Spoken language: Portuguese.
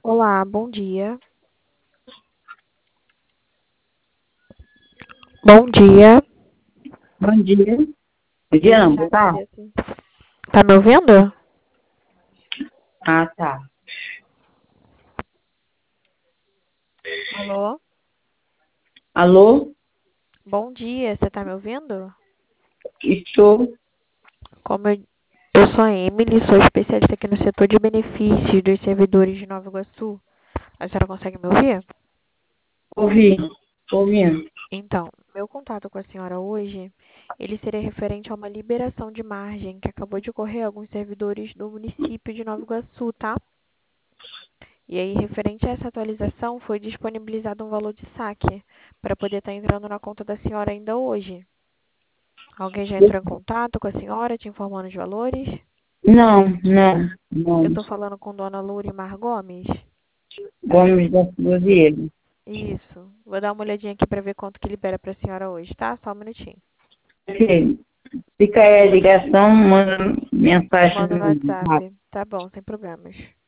Olá, bom dia. Bom dia. Bom dia. Bom dia Oi, não, já boa tarde. agradeço. Tá me ouvindo? Ah, tá. Alô? Alô? Bom dia, você tá me ouvindo? Estou. Eu sou a Emily, sou especialista aqui no setor de benefícios dos servidores de Nova Iguaçu. A senhora consegue me ouvir? Ouvindo. Ouvindo. Então, meu contato com a senhora hoje, ele seria referente a uma liberação de margem que acabou de ocorrer a alguns servidores do município de Nova Iguaçu, tá? E aí, referente a essa atualização, foi disponibilizado um valor de saque para poder estar entrando na conta da senhora ainda hoje. Alguém já entrou em contato com a senhora, te informando os valores? Não, não, Eu não. estou falando com Dona Lourimar Gomes? Gomes da Silveira. Isso. Vou dar uma olhadinha aqui para ver quanto que libera para a senhora hoje, tá? Só um minutinho. Ok. Fica aí a ligação, manda mensagem Manda no no WhatsApp. WhatsApp. Tá bom, sem problemas.